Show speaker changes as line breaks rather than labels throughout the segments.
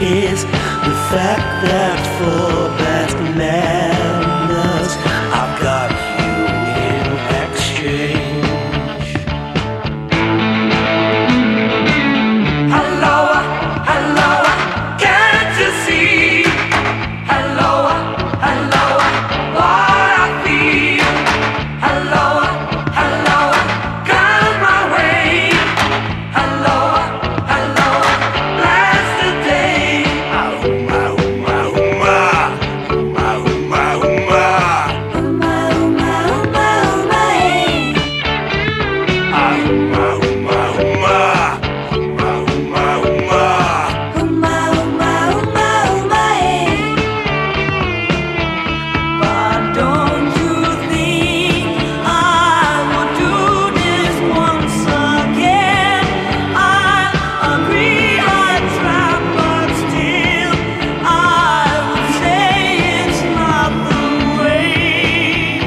is the fact that for best manners I've got you in exchange. Hello, hello, can't you see? Hello, hello, what I feel. Hello, hello, come my way. Hello, hello, bless the day. Uma, uma, uma, uma, uma, uma. Uma, uma, uma, uma, hey. Uma, uma, uma, uma, uma, uma. Uma, uma, uma, uma, hey. But don't you think I would do this once again? I agree I'd try, but still I would say it's not the way.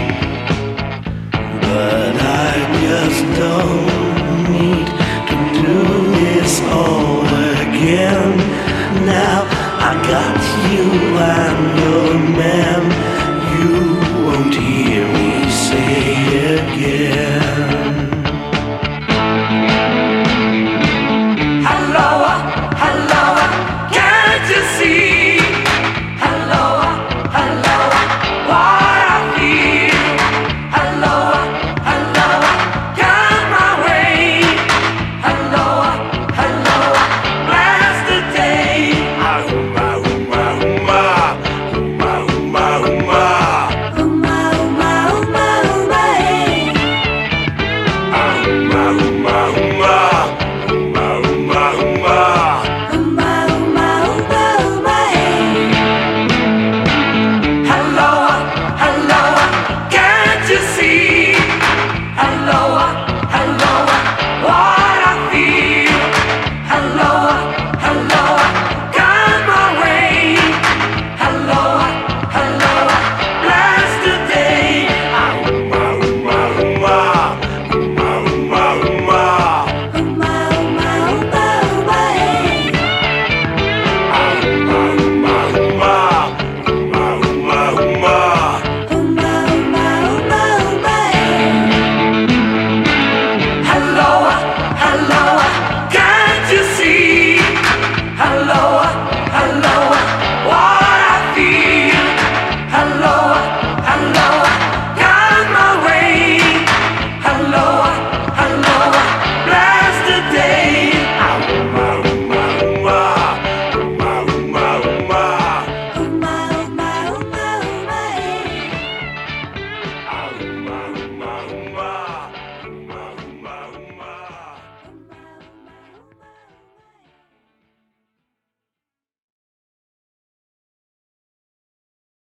But I just don't need to do this all again. Now I got you, I'm your man. You